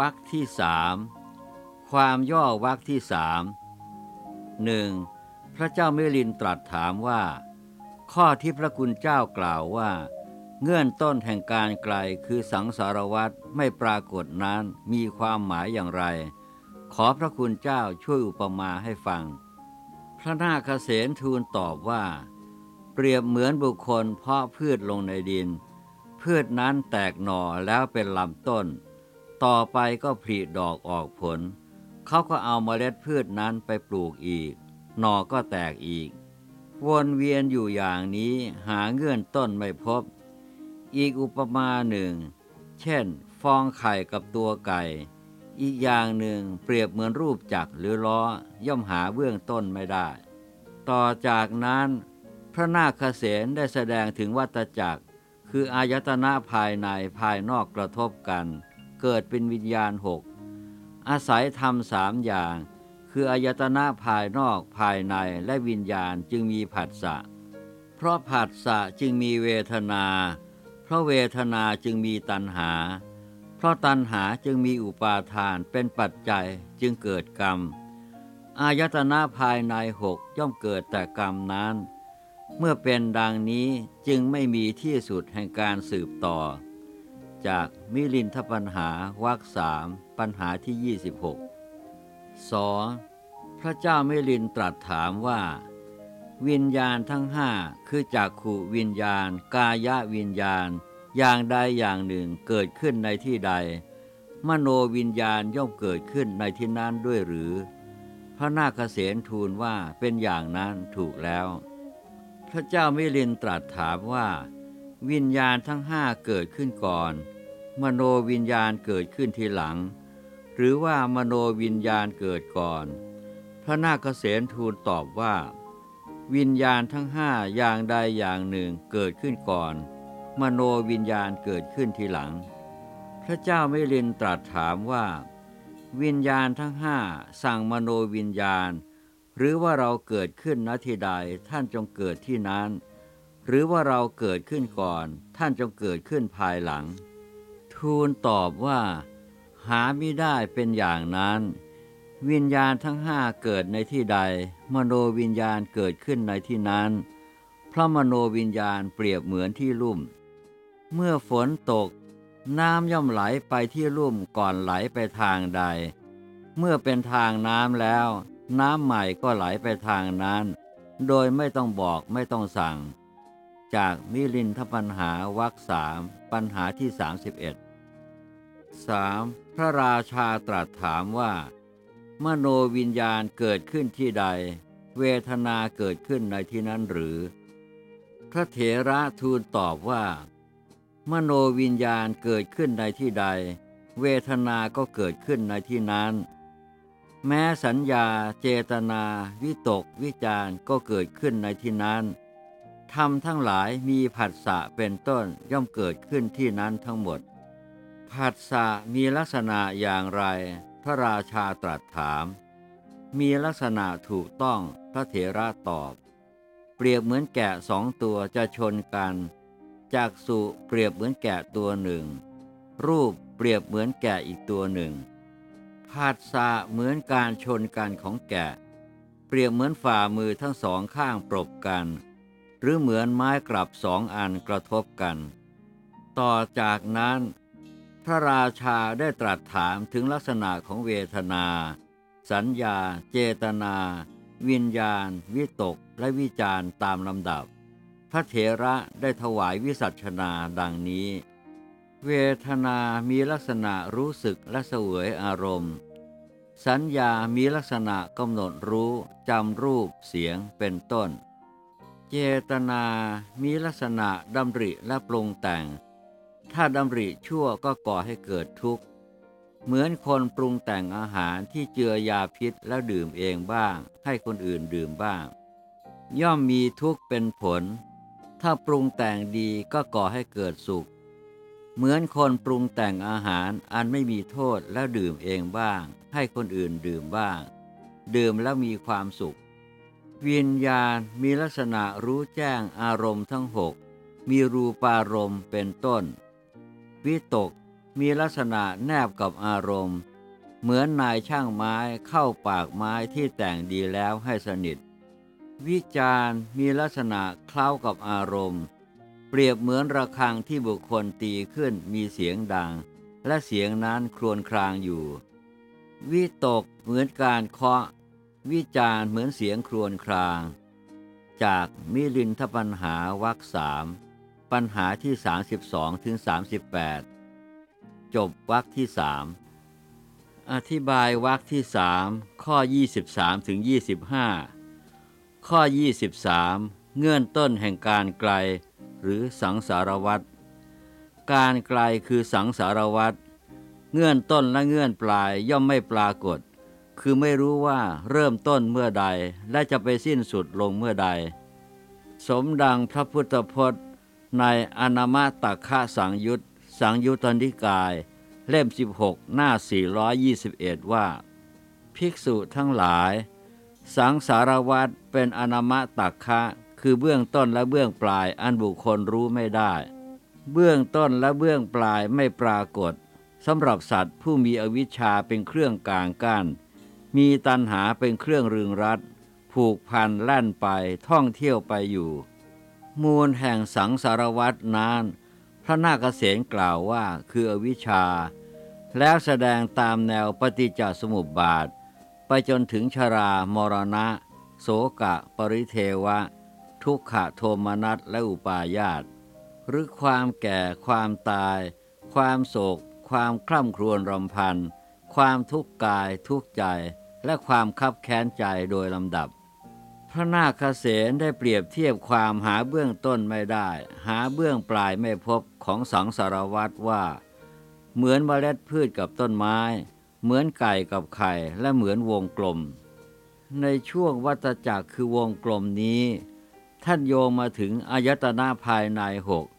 รคที่สามความย่อวรรคที่สามหนึ่งพระเจ้ามิลินตรัสถามว่าข้อที่พระคุณเจ้ากล่าวว่าเงื่อนต้นแห่งการไกลคือสังสารวัฏไม่ปรากฏนั้นมีความหมายอย่างไรขอพระคุณเจ้าช่วยอุปมาให้ฟังพระนาคเษนทูลตอบว่าเปรียบเหมือนบุคคลเพาะพืชลงในดินพืชนั้นแตกหน่อแล้วเป็นลำต้นต่อไปก็ผลิดอกออกผลเขาก็เอาเมล็ดพืชนั้นไปปลูกอีกหน่อก็แตกอีกวนเวียนอยู่อย่างนี้หาเงื่อนต้นไม่พบอีกอุปมาหนึ่งเช่นฟองไข่กับตัวไก่อีกอย่างหนึ่งเปรียบเหมือนรูปจักรหรือล้อย่อมหาเบื้องต้นไม่ได้ต่อจากนั้นพระนาคเษนได้แสดงถึงวัฏจักรคืออายตนะภายในภายนอกกระทบกันเกิดเป็นวิญญาณหกอาศัยธรรมสามอย่างคืออายตนะภายนอกภายในและวิญญาณจึงมีผัสสะเพราะผัสสะจึงมีเวทนาเพราะเวทนาจึงมีตัณหาเพราะตัณหาจึงมีอุปาทานเป็นปัจจัยจึงเกิดกรรมอายตนะภายในหกย่อมเกิดแต่กรรมนั้นเมื่อเป็นดังนี้จึงไม่มีที่สุดแห่งการสืบต่อจากมิลินทปัญหาวรรคสามปัญหาที่ 26 2. พระเจ้ามิลินตรัสถามว่าวิญญาณทั้งห้าคือจักขุวิญญาณกายวิญญาณอย่างใดอย่างหนึ่งเกิดขึ้นในที่ใดมโนวิญญาณย่อมเกิดขึ้นในที่นั้นด้วยหรือพระนาคเษนทูลว่าเป็นอย่างนั้นถูกแล้วพระเจ้ามิลินตรัสถามว่าวิญญาณทั้งห้าเกิดขึ้นก่อนมโนวิญญาณเกิดขึ้นทีหลังหรือว่ามโนวิญญาณเกิดก่อนพระนาคเษนทูลตอบว่าวิญญาณทั้งห้าอย่างใดอย่างหนึ่งเกิดขึ้นก่อนมโนวิญญาณเกิดขึ้นทีหลังพระเจ้ามิลินตรัสถามว่าวิญญาณทั้งห้าสั่งมโนวิญญาณหรือว่าเราเกิดขึ้นณที่ใดท่านจงเกิดที่นั้นหรือว่าเราเกิดขึ้นก่อนท่านจงเกิดขึ้นภายหลังทูลตอบว่าหาไม่ได้เป็นอย่างนั้นวิญญาณทั้งห้าเกิดในที่ใดมโนวิญญาณเกิดขึ้นในที่นั้นเพราะมโนวิญญาณเปรียบเหมือนที่ลุ่มเมื่อฝนตกน้ำย่อมไหลไปที่ลุ่มก่อนไหลไปทางใดเมื่อเป็นทางน้ำแล้วน้ำใหม่ก็ไหลไปทางนั้นโดยไม่ต้องบอกไม่ต้องสั่งจากมิลินทปัญหาวรรคสามปัญหาที่ 31 3. พระราชาตรัสถามว่ามโนวิญญาณเกิดขึ้นที่ใดเวทนาเกิดขึ้นในที่นั้นหรือพระเถระทูลตอบว่ามโนวิญญาณเกิดขึ้นในที่ใดเวทนาก็เกิดขึ้นในที่นั้นแม้สัญญาเจตนาวิตกวิจารก็เกิดขึ้นในที่นั้นธรรมทั้งหลายมีผัสสะเป็นต้นย่อมเกิดขึ้นที่นั้นทั้งหมดผัสสะมีลักษณะอย่างไรพระราชาตรัสถามมีลักษณะถูกต้องพระเถระตอบเปรียบเหมือนแกะสองตัวจะชนกันจักษุเปรียบเหมือนแกะตัวหนึ่งรูปเปรียบเหมือนแกะอีกตัวหนึ่งผัสสะเหมือนการชนกันของแกะเปรียบเหมือนฝ่ามือทั้งสองข้างปรบกันหรือเหมือนไม้กลับสองอันกระทบกันต่อจากนั้นพระราชาได้ตรัสถามถึงลักษณะของเวทนาสัญญาเจตนาวิญญาณวิตกและวิจารตามลำดับพระเถระได้ถวายวิสัชนาดังนี้เวทนามีลักษณะรู้สึกและเสวยอารมณ์สัญญามีลักษณะกำหนดรู้จำรูปเสียงเป็นต้นเจตนามีลักษณะดำริและปรุงแต่งถ้าดำริชั่วก็ก่อให้เกิดทุกข์เหมือนคนปรุงแต่งอาหารที่เจือยาพิษแล้วดื่มเองบ้างให้คนอื่นดื่มบ้างย่อมมีทุกข์เป็นผลถ้าปรุงแต่งดีก็ก่อให้เกิดสุขเหมือนคนปรุงแต่งอาหารอันไม่มีโทษแล้วดื่มเองบ้างให้คนอื่นดื่มบ้างดื่มแล้วมีความสุขวิญญาณมีลักษณะรู้แจ้งอารมณ์ทั้งหกมีรูปารมณ์เป็นต้นวิตกมีลักษณะแนบกับอารมณ์เหมือนนายช่างไม้เข้าปากไม้ที่แต่งดีแล้วให้สนิทวิจารณ์มีลักษณะเคล้ากับอารมณ์เปรียบเหมือนระฆังที่บุคคลตีขึ้นมีเสียงดังและเสียงนั้นครวญครางอยู่วิตกเหมือนการเคาะวิจารณ์เหมือนเสียงครวญครางจากมิลินทปัญหาวรรคสามปัญหาที่32ถึง38จบวรรคที่สามอธิบายวรรคที่สามข้อ23ถึง25ข้อ23เงื่อนต้นแห่งการไกลหรือสังสารวัฏการไกลคือสังสารวัฏเงื่อนต้นและเงื่อนปลายย่อมไม่ปรากฏคือไม่รู้ว่าเริ่มต้นเมื่อใดและจะไปสิ้นสุดลงเมื่อใดสมดังพระพุทธพจน์ในอนามตักขะสังยุตสังยุตตนิกายเล่ม16หน้า421ว่าภิกษุทั้งหลายสังสารวัฏเป็นอนามตักขะคือเบื้องต้นและเบื้องปลายอันบุคคลรู้ไม่ได้เบื้องต้นและเบื้องปลายไม่ปรากฏสำหรับสัตว์ผู้มีอวิชชาเป็นเครื่องกางกั้นมีตัณหาเป็นเครื่องรึงรัดผูกพันแล่นไปท่องเที่ยวไปอยู่มูลแห่งสังสารวัฏนั้นพระนาคเษนกล่าวว่าคืออวิชชาแล้วแสดงตามแนวปฏิจจสมุปบาทไปจนถึงชรามรณะโสกะปริเทวะทุกขโทมนัสและอุปาญาตหรือความแก่ความตายความโศกความคร่ำครวญรำพันความทุกข์กายทุกข์ใจและความคับแค้นใจโดยลำดับพระนาคเษนได้เปรียบเทียบความหาเบื้องต้นไม่ได้หาเบื้องปลายไม่พบของสังสารวัฏว่าเหมือนเมล็ดพืชกับต้นไม้เหมือนไก่กับไข่และเหมือนวงกลมในช่วงวัฏจักรคือวงกลมนี้ท่านโยงมาถึงอายตนะภายใน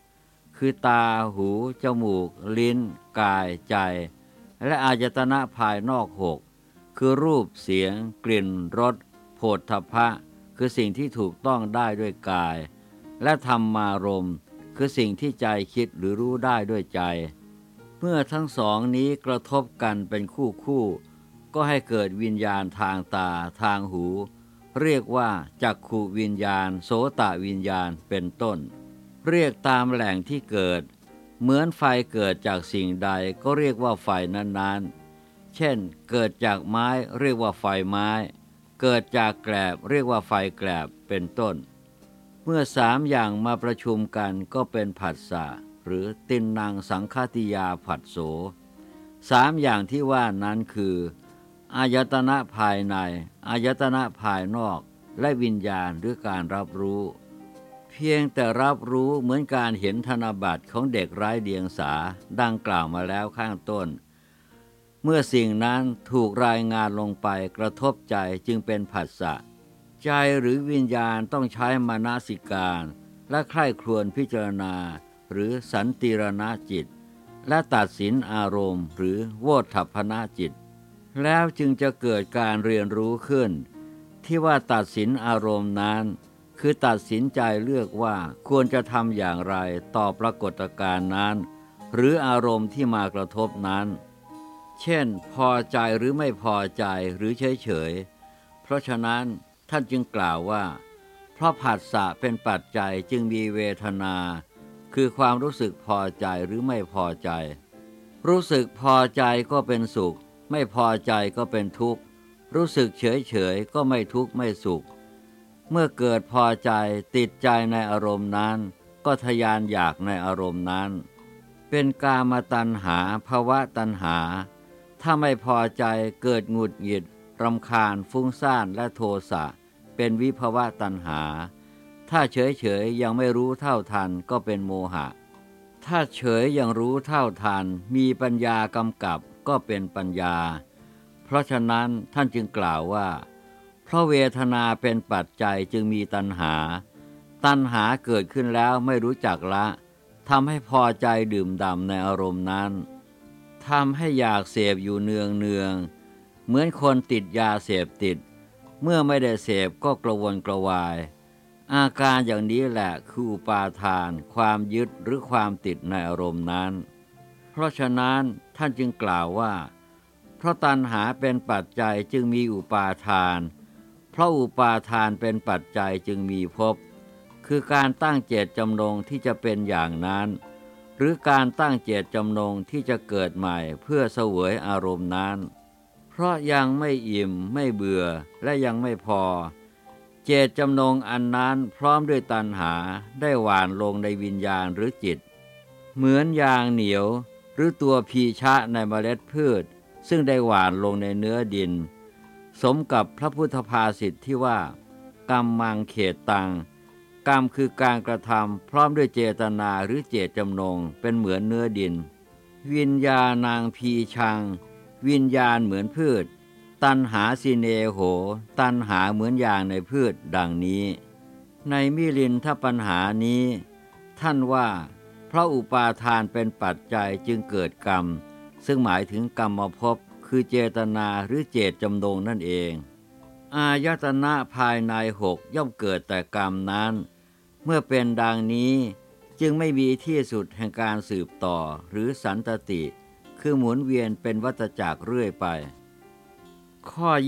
6คือตาหูจมูกลิ้นกายใจและอายตนะภายนอก6คือรูปเสียงกลิ่นรสโผฏฐัพพะคือสิ่งที่ถูกต้องได้ด้วยกายและธรรมารมณ์คือสิ่งที่ใจคิดหรือรู้ได้ด้วยใจเมื่อทั้งสองนี้กระทบกันเป็นคู่ก็ให้เกิดวิญญาณทางตาทางหูเรียกว่าจักขุวิญญาณโสตวิญญาณเป็นต้นเรียกตามแหล่งที่เกิดเหมือนไฟเกิดจากสิ่งใดก็เรียกว่าไฟนั้นๆเช่นเกิดจากไม้เรียกว่าไฟไม้เกิดจากแกลบเรียกว่าไฟแกลบเป็นต้นเมื่อสามอย่างมาประชุมกันก็เป็นผัสสะหรือตินนังสังฆติยาผัสโสสามอย่างที่ว่านั้นคืออายตนะภายในอายตนะภายนอกและวิญญาณหรือการรับรู้เพียงแต่รับรู้เหมือนการเห็นธนบัตรของเด็กไร้เดียงสาดังกล่าวมาแล้วข้างต้นเมื่อสิ่งนั้นถูกรายงานลงไปกระทบใจจึงเป็นผัสสะใจหรือวิญญาณต้องใช้มนสิการและใคร่ครวญพิจารณาหรือสันติรณจิตและตัดสินอารมณ์หรือโวทัพพนจิตแล้วจึงจะเกิดการเรียนรู้ขึ้นที่ว่าตัดสินอารมณ์นั้นคือตัดสินใจเลือกว่าควรจะทำอย่างไรต่อปรากฏการณ์นั้นหรืออารมณ์ที่มากระทบนั้นเช่นพอใจหรือไม่พอใจหรือเฉยๆเพราะฉะนั้นท่านจึงกล่าวว่าเพราะผัสสะเป็นปัจจัยจึงมีเวทนาคือความรู้สึกพอใจหรือไม่พอใจรู้สึกพอใจก็เป็นสุขไม่พอใจก็เป็นทุกข์รู้สึกเฉยๆก็ไม่ทุกข์ไม่สุขเมื่อเกิดพอใจติดใจในอารมณ์นั้นก็ทะยานอยากในอารมณ์นั้นเป็นกามตัณหาภวตัณหาถ้าไม่พอใจเกิดหงุดหงิดรำคาญฟุ้งซ่านและโทสะเป็นวิภวตัณหาถ้าเฉยๆยังไม่รู้เท่าทันก็เป็นโมหะถ้าเฉยยังรู้เท่าทันมีปัญญากำกับก็เป็นปัญญาเพราะฉะนั้นท่านจึงกล่าวว่าเพราะเวทนาเป็นปัจจัยจึงมีตัณหาตัณหาเกิดขึ้นแล้วไม่รู้จักละทำให้พอใจดื่มด่ำในอารมณ์นั้นทำให้อยากเสพอยู่เนืองเหมือนคนติดยาเสพติดเมื่อไม่ได้เสพก็กระวนกระวายอาการอย่างนี้แหละคืออุปาทานความยึดหรือความติดในอารมณ์นั้นเพราะฉะนั้นท่านจึงกล่าวว่าเพราะตัณหาเป็นปัจจัยจึงมีอุปาทานเพราะอุปาทานเป็นปัจจัยจึงมีภพคือการตั้งเจตจำนงที่จะเป็นอย่างนั้นหรือการตั้งเจตจำนงที่จะเกิดใหม่เพื่อเสวยอารมณ์นั้นเพราะยังไม่อิ่มไม่เบื่อและยังไม่พอเจตจำนงอันนั้นพร้อมด้วยตัณหาได้หว่านลงในวิญญาณหรือจิตเหมือนยางเหนียวหรือตัวพีชะในเมล็ดพืชซึ่งได้หว่านลงในเนื้อดินสมกับพระพุทธภาษิตที่ว่ากรรมังเขตตังกรรมคือการกระทำพร้อมด้วยเจตนาหรือเจตจำนงเป็นเหมือนเนื้อดินวิญญาณังพีชังวิญญาณเหมือนพืชตัณหาสิเนโหตัณหาเหมือนยางในพืชดังนี้ในมิลินทปัญหานี้ท่านว่าเพราะอุปาทานเป็นปัจจัยจึงเกิดกรรมซึ่งหมายถึงกรรมภพคือเจตนาหรือเจตจำนงนั่นเองอายตนะภายในหกย่อมเกิดแต่กรรมนั้นเมื่อเป็นดังนี้จึงไม่มีที่สุดแห่งการสืบต่อหรือสันตติคือหมุนเวียนเป็นวัฏจักรเรื่อยไปข้อ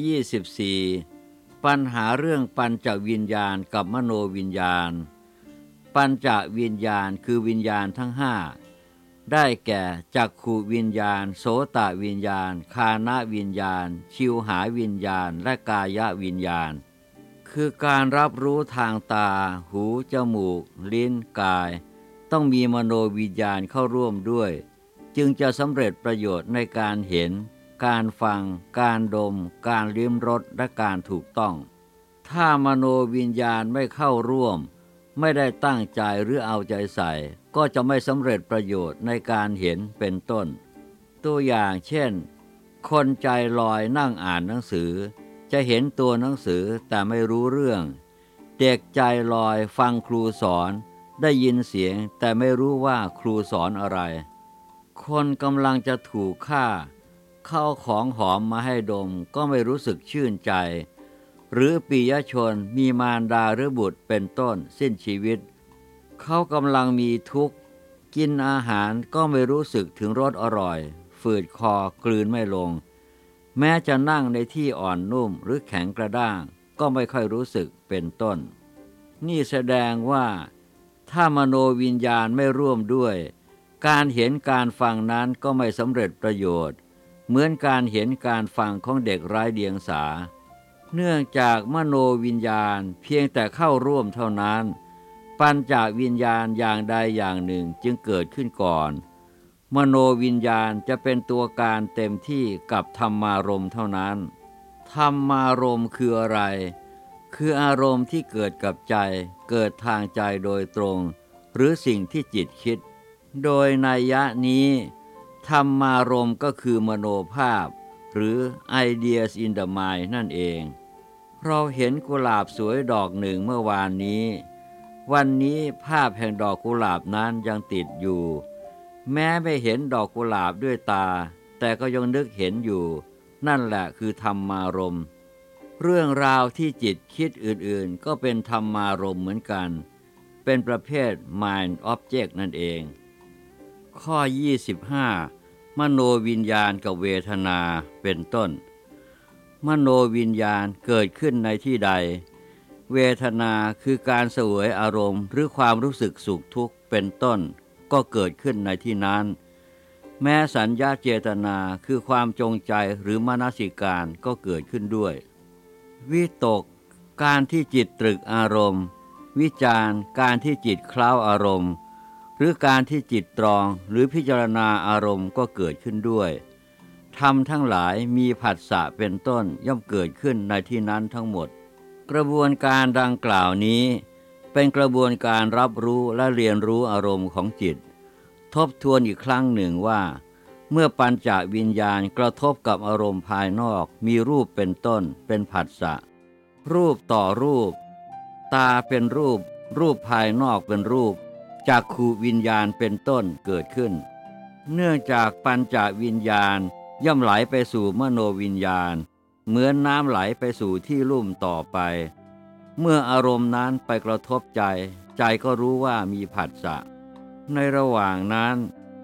24ปัญหาเรื่องปัญจวิญญาณกับมโนวิญญาณปัญจวิญญาณคือวิญญาณทั้งห้าได้แก่จักขุวิญญาณโสตวิญญาณฆานวิญญาณชิวหาวิญญาณและกายวิญญาณคือการรับรู้ทางตาหูจมูกลิ้นกายต้องมีมโนวิญญาณเข้าร่วมด้วยจึงจะสำเร็จประโยชน์ในการเห็นการฟังการดมการลิ้มรสและการถูกต้องถ้ามโนวิญญาณไม่เข้าร่วมไม่ได้ตั้งใจหรือเอาใจใส่ก็จะไม่สำเร็จประโยชน์ในการเห็นเป็นต้นตัวอย่างเช่นคนใจลอยนั่งอ่านหนังสือจะเห็นตัวหนังสือแต่ไม่รู้เรื่องเด็กใจลอยฟังครูสอนได้ยินเสียงแต่ไม่รู้ว่าครูสอนอะไรคนกำลังจะถูกฆ่าเข้าของหอมมาให้ดมก็ไม่รู้สึกชื่นใจหรือปิยชนมีมารดาหรือบุตรเป็นต้นสิ้นชีวิตเขากำลังมีทุกข์กินอาหารก็ไม่รู้สึกถึงรสอร่อยฝืดคอกลืนไม่ลงแม้จะนั่งในที่อ่อนนุ่มหรือแข็งกระด้างก็ไม่ค่อยรู้สึกเป็นต้นนี่แสดงว่าถ้ามโนวิญญาณไม่ร่วมด้วยการเห็นการฟังนั้นก็ไม่สำเร็จประโยชน์เหมือนการเห็นการฟังของเด็กไร้เดียงสาเนื่องจากมโนวิญญาณเพียงแต่เข้าร่วมเท่านั้นปัญจวิญญาณอย่างใดอย่างหนึ่งจึงเกิดขึ้นก่อนมโนวิญญาณจะเป็นตัวการเต็มที่กับธรรมารมณ์เท่านั้นธรรมารมณ์คืออะไรคืออารมณ์ที่เกิดกับใจเกิดทางใจโดยตรงหรือสิ่งที่จิตคิดโดยนัยยะนี้ธรรมารมณ์ก็คือมโนภาพหรือ ideas in the mind นั่นเองเราเห็นกุหลาบสวยดอกหนึ่งเมื่อวานนี้วันนี้ภาพแห่งดอกกุหลาบนั้นยังติดอยู่แม้ไม่เห็นดอกกุหลาบด้วยตาแต่ก็ยังนึกเห็นอยู่นั่นแหละคือธรรมารมณ์เรื่องราวที่จิตคิดอื่นๆก็เป็นธรรมารมณ์เหมือนกันเป็นประเภท mind object นั่นเองข้อ25มโนวิญญาณกับเวทนาเป็นต้นมโนวิญญาณเกิดขึ้นในที่ใดเวทนาคือการเสวยอารมณ์หรือความรู้สึกสุขทุกข์เป็นต้นก็เกิดขึ้นในที่นั้นแม้สัญญาเจตนาคือความจงใจหรือมนสิการก็เกิดขึ้นด้วยวิตกการที่จิตตรึกอารมณ์วิจารการที่จิตเคล้าอารมณ์หรือการที่จิตตรองหรือพิจารณาอารมณ์ก็เกิดขึ้นด้วยธรรมทั้งหลายมีผัสสะเป็นต้นย่อมเกิดขึ้นในที่นั้นทั้งหมดกระบวนการดังกล่าวนี้เป็นกระบวนการรับรู้และเรียนรู้อารมณ์ของจิตทบทวนอีกครั้งหนึ่งว่าเมื่อปัญจวิญญาณกระทบกับอารมณ์ภายนอกมีรูปเป็นต้นเป็นผัสสะรูปต่อรูปตาเป็นรูปรูปภายนอกเป็นรูปจักขุวิญญาณเป็นต้นเกิดขึ้นเนื่องจากปัญจวิญญาณย่อมไหลไปสู่มโนวิญญาณเหมือนน้ำไหลไปสู่ที่ลุ่มต่อไปเมื่ออารมณ์นั้นไปกระทบใจใจก็รู้ว่ามีผัสสะในระหว่างนั้น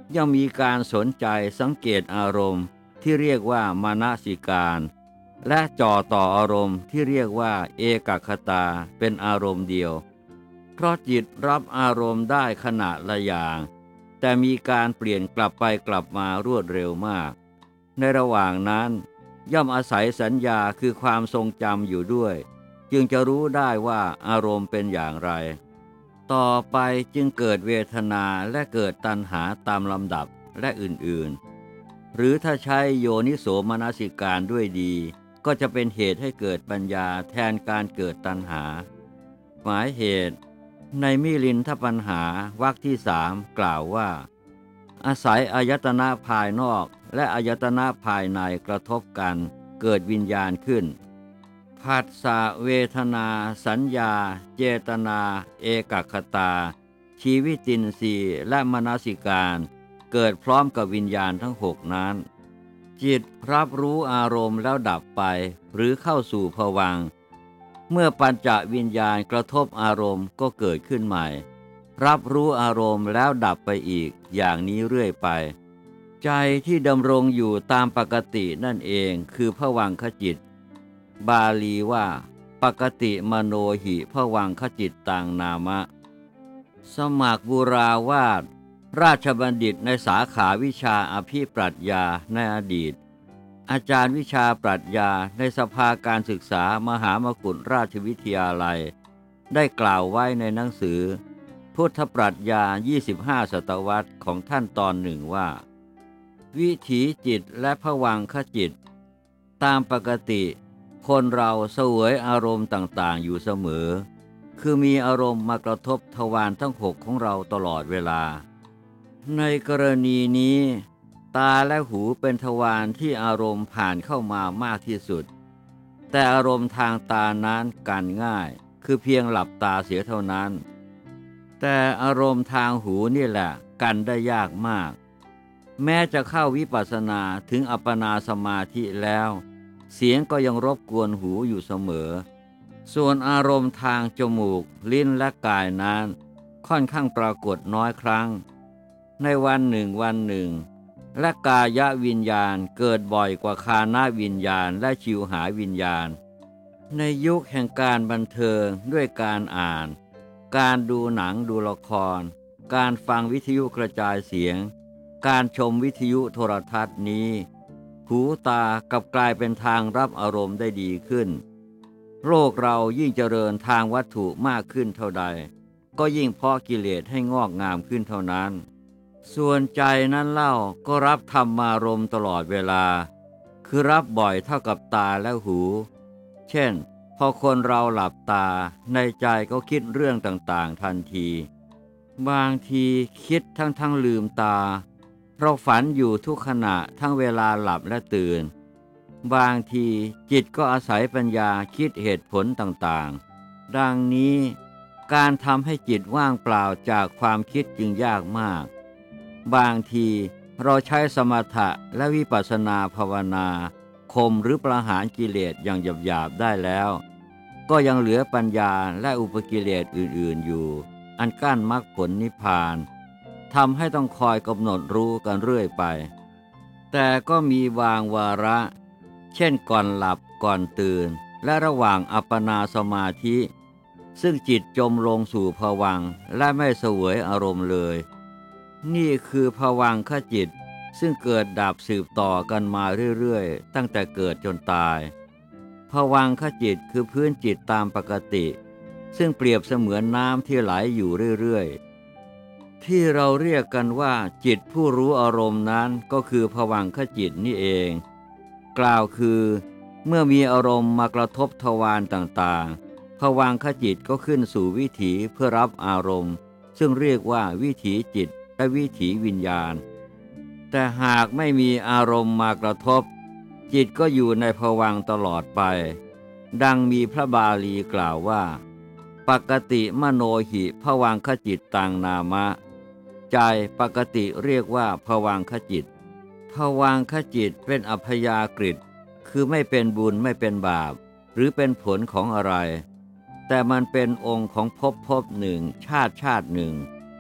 ย่อมมีการสนใจสังเกตอารมณ์ที่เรียกว่ามนสิการและจ่อต่ออารมณ์ที่เรียกว่าเอกคตาเป็นอารมณ์เดียวเพราะจิตรับอารมณ์ได้ขณะละอย่างแต่มีการเปลี่ยนกลับไปกลับมารวดเร็วมากในระหว่างนั้นย่อมอาศัยสัญญาคือความทรงจำอยู่ด้วยจึงจะรู้ได้ว่าอารมณ์เป็นอย่างไรต่อไปจึงเกิดเวทนาและเกิดตัณหาตามลำดับและอื่นๆหรือถ้าใช้โยนิโสมนสิการด้วยดีก็จะเป็นเหตุให้เกิดปัญญาแทนการเกิดตัณหาหมายเหตุในมิลินทปัญหาวรรคที่สามกล่าวว่าอาศัยอายตนะภายนอกและอายตนะภายในกระทบกันเกิดวิญญาณขึ้นผัสสะเวทนาสัญญาเจตนาเอกคตาชีวิตินทรีย์และมนสิการเกิดพร้อมกับวิญญาณทั้งหกนั้นจิตรับรู้อารมณ์แล้วดับไปหรือเข้าสู่ภวังค์เมื่อปัญจวิญญาณกระทบอารมณ์ก็เกิดขึ้นใหม่รับรู้อารมณ์แล้วดับไปอีกอย่างนี้เรื่อยไปใจที่ดำรงอยู่ตามปกตินั่นเองคือภวังคจิตบาลีว่าปกติมโนหิภวังคจิตตังนามะสมัครบุราวาทราชบัณฑิตในสาขาวิชาอภิปรัชญาในอดีตอาจารย์วิชาปรัชญาในสภาการศึกษามหามกุฏราชวิทยาลัยได้กล่าวไว้ในหนังสือพุทธปรัชญา25ศตวรรษของท่านตอนหนึ่งว่าวิถีจิตและภวังคจิตตามปกติคนเราเสวยอารมณ์ต่างๆอยู่เสมอคือมีอารมณ์มากระทบทวารทั้งหกของเราตลอดเวลาในกรณีนี้ตาและหูเป็นทวารที่อารมณ์ผ่านเข้ามามากที่สุดแต่อารมณ์ทางตานั้นกันง่ายคือเพียงหลับตาเสียเท่านั้นแต่อารมณ์ทางหูนี่แหละกันได้ยากมากแม้จะเข้าวิปัสสนาถึงอัปปนาสมาธิแล้วเสียงก็ยังรบกวนหูอยู่เสมอส่วนอารมณ์ทางจมูกลิ้นและกายนั้นค่อนข้างปรากฏน้อยครั้งในวันหนึ่งและกายวิญญาณเกิดบ่อยกว่าคานวิญญาณและชิวหาวิญญาณในยุคแห่งการบันเทิงด้วยการอ่านการดูหนังดูละครการฟังวิทยุกระจายเสียงการชมวิทยุโทรทัศน์นี้หูตากลับกลายเป็นทางรับอารมณ์ได้ดีขึ้นโลกเรายิ่งเจริญทางวัตถุมากขึ้นเท่าใดก็ยิ่งเพาะกิเลสให้งอกงามขึ้นเท่านั้นส่วนใจนั้นเล่าก็รับธรรมารมณ์ตลอดเวลาคือรับบ่อยเท่ากับตาและหูเช่นพอคนเราหลับตาในใจก็คิดเรื่องต่างๆทันทีบางทีคิดทั้งลืมตาเราฝันอยู่ทุกขณะทั้งเวลาหลับและตื่นบางทีจิตก็อาศัยปัญญาคิดเหตุผลต่างๆดังนี้การทำให้จิตว่างเปล่าจากความคิดจึงยากมากบางทีเราใช้สมถะและวิปัสสนาภาวนาข่มหรือประหารกิเลสอย่างหยาบๆได้แล้วก็ยังเหลือปัญญาและอุปกิเลสอื่นๆอยู่อันกั้นมรรคผลนิพพานทำให้ต้องคอยกำหนดรู้กันเรื่อยไปแต่ก็มีบางวาระเช่นก่อนหลับก่อนตื่นและระหว่างอัปปนาสมาธิซึ่งจิตจมลงสู่ภวังค์และไม่เสวยอารมณ์เลยนี่คือภวังคจิตซึ่งเกิดดับสืบต่อกันมาเรื่อยๆตั้งแต่เกิดจนตายภวังคจิตคือพื้นจิตตามปกติซึ่งเปรียบเสมือนน้ำที่ไหลอยู่เรื่อยๆที่เราเรียกกันว่าจิตผู้รู้อารมณ์นั้นก็คือภวังคจิตนี่เองกล่าวคือเมื่อมีอารมณ์มากระทบทวารต่างๆภวังคจิตก็ขึ้นสู่วิถีเพื่อรับอารมณ์ซึ่งเรียกว่าวิถีจิตและวิถีวิญญาณแต่หากไม่มีอารมณ์มากระทบจิตก็อยู่ในภวังค์ตลอดไปดังมีพระบาลีกล่าวว่าปกติมโนหิภวังคจิตตังนามะใจปกติเรียกว่าภวังคจิตภวังคจิตเป็นอัพยากฤตคือไม่เป็นบุญไม่เป็นบาปหรือเป็นผลของอะไรแต่มันเป็นองค์ของภพหนึ่งชาติหนึ่ง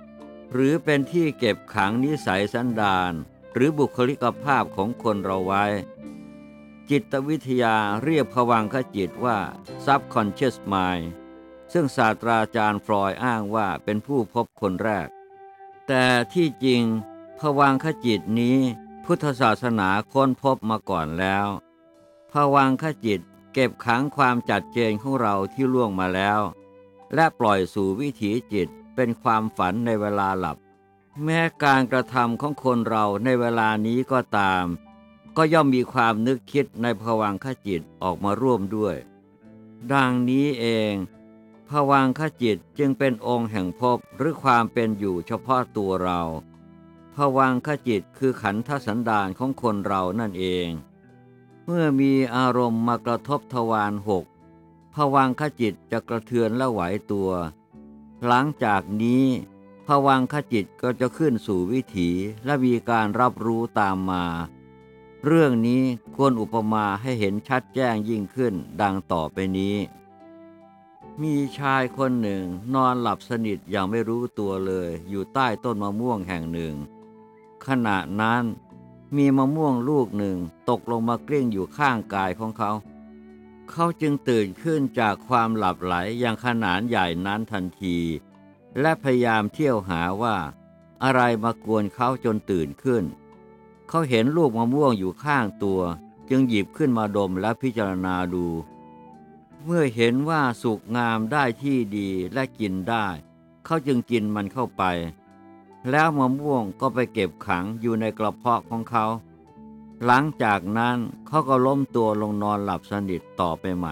หรือเป็นที่เก็บขังนิสัยสันดานหรือบุคลิกภาพของคนเราไว้จิตวิทยาเรียกภวังคจิตว่า subconscious mind ซึ่งศาสตราจารย์ฟรอยด์อ้างว่าเป็นผู้พบคนแรกแต่ที่จริงภวังคจิตนี้พุทธศาสนาค้นพบมาก่อนแล้วภวังคจิตเก็บขังความจัดเจนของเราที่ล่วงมาแล้วและปล่อยสู่วิถีจิตเป็นความฝันในเวลาหลับแม้การกระทำของคนเราในเวลานี้ก็ตามก็ย่อมมีความนึกคิดในภวังคจิตออกมาร่วมด้วยดังนี้เองภวังคจิตจึงเป็นองค์แห่งภพหรือความเป็นอยู่เฉพาะตัวเราภวังคจิตคือขันธสันดานของคนเรานั่นเองเมื่อมีอารมณ์มากระทบทวารหกภวังคจิตจะกระเทือนและไหวตัวหลังจากนี้ภวังคจิตก็จะขึ้นสู่วิถีและมีการรับรู้ตามมาเรื่องนี้ควรอุปมาให้เห็นชัดแจ้งยิ่งขึ้นดังต่อไปนี้มีชายคนหนึ่งนอนหลับสนิทอย่างไม่รู้ตัวเลยอยู่ใต้ต้นมะม่วงแห่งหนึ่งขณะนั้นมีมะม่วงลูกหนึ่งตกลงมากลิ้งอยู่ข้างกายของเขาเขาจึงตื่นขึ้นจากความหลับไหลอย่างขนาดใหญ่นั้นทันทีและพยายามเที่ยวหาว่าอะไรมากวนเขาจนตื่นขึ้นเขาเห็นลูกมะม่วงอยู่ข้างตัวจึงหยิบขึ้นมาดมและพิจารณาดูเมื่อเห็นว่าสุกงามได้ที่ดีและกินได้เขาจึงกินมันเข้าไปแล้วมะม่วงก็ไปเก็บขังอยู่ในกระเพาะของเขาหลังจากนั้นเขาก็ล้มตัวลงนอนหลับสนิทต่อไปใหม่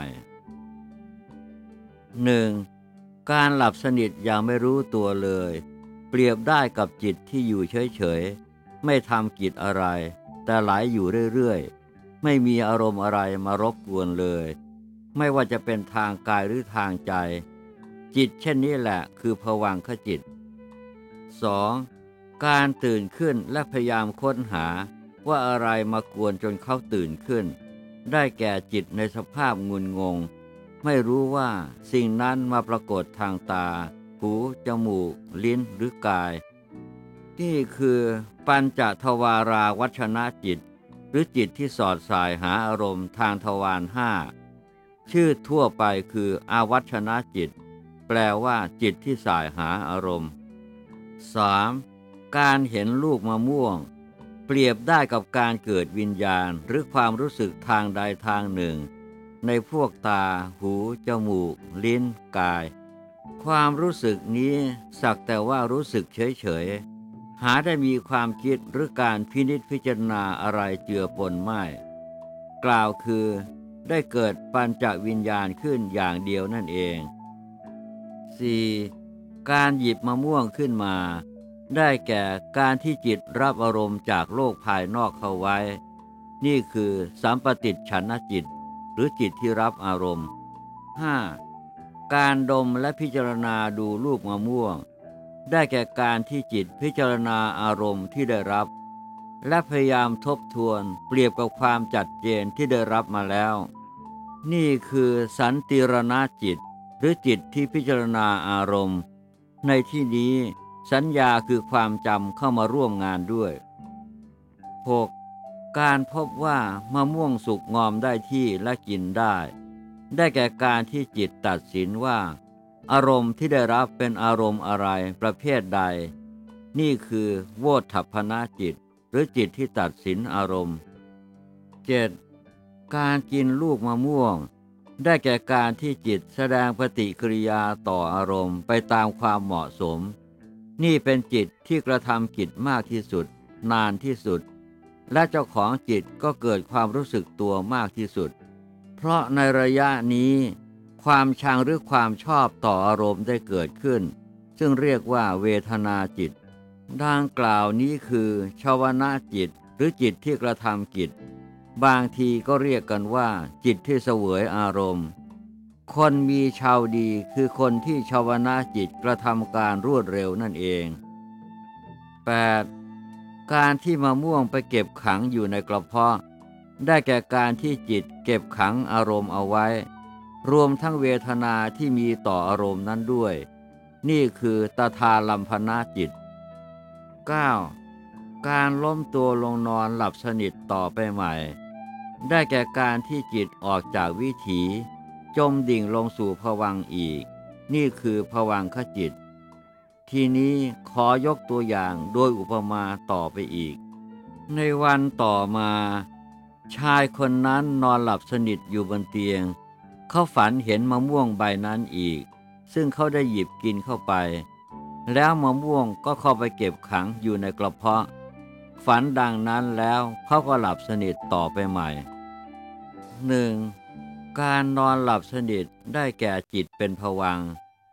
1. การหลับสนิทอย่างไม่รู้ตัวเลยเปรียบได้กับจิตที่อยู่เฉยๆไม่ทำกิจอะไรแต่ไหลอยู่เรื่อยๆไม่มีอารมณ์อะไรมารบกวนเลยไม่ว่าจะเป็นทางกายหรือทางใจจิตเช่นนี้แหละคือภวังคจิต 2. การตื่นขึ้นและพยายามค้นหาว่าอะไรมากวนจนเขาตื่นขึ้นได้แก่จิตในสภาพงุนงงไม่รู้ว่าสิ่งนั้นมาปรากฏทางตาหูจมูกลิ้นหรือกายนี่คือปัญจทวาราวัชนะจิตหรือจิตที่สอดสายหาอารมณ์ทางทวารห้าชื่อทั่วไปคืออาวัชนะจิตแปลว่าจิตที่สายหาอารมณ์ 3. การเห็นลูกมะม่วงเปรียบได้กับการเกิดวิญญาณหรือความรู้สึกทางใดทางหนึ่งในพวกตาหูจมูกลิ้นกายความรู้สึกนี้สักแต่ว่ารู้สึกเฉยๆหาได้มีความคิดหรือการพินิจพิจารณาอะไรเจือปนไม่กล่าวคือได้เกิดปัญจวิญญาณขึ้นอย่างเดียวนั่นเอง 4. การหยิบมะม่วงขึ้นมาได้แก่การที่จิตรับอารมณ์จากโลกภายนอกเข้าไว้นี่คือสัมปติชฌานจิตหรือจิตที่รับอารมณ์ 5. การดมและพิจารณาดูลูกมะม่วงได้แก่การที่จิตพิจารณาอารมณ์ที่ได้รับและพยายามทบทวนเปรียบกับความจัดเจนที่ได้รับมาแล้วนี่คือสันติรณจิตหรือจิตที่พิจารณาอารมณ์ในที่นี้สัญญาคือความจำเข้ามาร่วมงานด้วย 6. การพบว่ามะม่วงสุกงอมได้ที่และกินได้แก่การที่จิตตัดสินว่าอารมณ์ที่ได้รับเป็นอารมณ์อะไรประเภทใดนี่คือโวฏฐัพพนจิตหรือจิตที่ตัดสินอารมณ์ 7. การกินลูกมะม่วงได้แก่การที่จิตแสดงปฏิกิริยาต่ออารมณ์ไปตามความเหมาะสมนี่เป็นจิตที่กระทำกิจมากที่สุดนานที่สุดและเจ้าของจิตก็เกิดความรู้สึกตัวมากที่สุดเพราะในระยะนี้ความชังหรือความชอบต่ออารมณ์ได้เกิดขึ้นซึ่งเรียกว่าเวทนาจิตดังกล่าวนี้คือชวนะจิตหรือจิตที่กระทำกิจบางทีก็เรียกกันว่าจิตที่เสวยอารมณ์คนมีชาวดีคือคนที่ชวนะจิตกระทำการรวดเร็วนั่นเอง 8. การที่มะม่วงไปเก็บขังอยู่ในกระเพาะได้แก่การที่จิตเก็บขังอารมณ์เอาไว้รวมทั้งเวทนาที่มีต่ออารมณ์นั้นด้วยนี่คือตถาลัมพนาจิต 9. การล้มตัวลงนอนหลับสนิทต่อไปใหม่ได้แก่การที่จิตออกจากวิถีจมดิ่งลงสู่ภวังค์อีกนี่คือภวังคจิตทีนี้ขอยกตัวอย่างโดยอุปมาต่อไปอีกในวันต่อมาชายคนนั้นนอนหลับสนิทอยู่บนเตียงเขาฝันเห็นมะม่วงใบนั้นอีกซึ่งเขาได้หยิบกินเข้าไปแล้วมะม่วงก็เข้าไปเก็บขังอยู่ในกระเพาะฝันดังนั้นแล้วเขาก็หลับสนิทต่อไปใหม่ 1. การนอนหลับสนิทได้แก่จิตเป็นภวังค์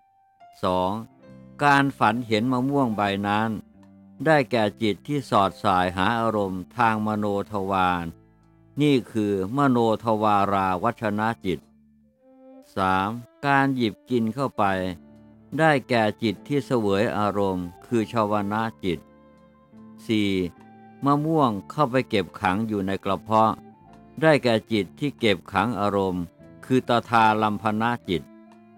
2. การฝันเห็นมะม่วงใบนั้นได้แก่จิตที่สอดสายหาอารมณ์ทางมโนทวารนี่คือมโนทวาราวัชนะจิต 3. การหยิบกินเข้าไปได้แก่จิตที่เสวยอารมณ์คือชาวนะจิต 4. มะม่วงเข้าไปเก็บขังอยู่ในกระเพาะได้แก่จิตที่เก็บขังอารมณ์คือตถาลัมพนะจิต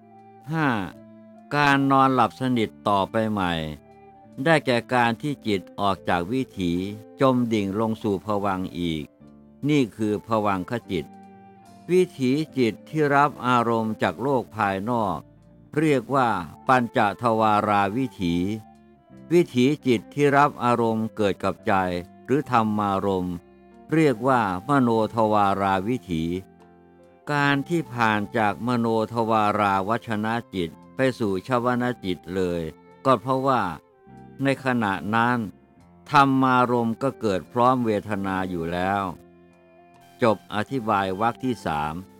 5. การนอนหลับสนิทต่อไปใหม่ได้แก่การที่จิตออกจากวิถีจมดิ่งลงสู่ภวังค์อีกนี่คือภวังคจิตวิถีจิตที่รับอารมณ์จากโลกภายนอกเรียกว่าปัญจทวาราวิถีวิถีจิตที่รับอารมณ์เกิดกับใจหรือธรรมารมณ์เรียกว่ามโนทวาราวิถีการที่ผ่านจากมโนทวาราวัชนะจิตไปสู่ชวนะจิตเลยก็เพราะว่าในขณะนั้นธรรมารมณ์ก็เกิดพร้อมเวทนาอยู่แล้วจบอธิบายวรรคที่ 3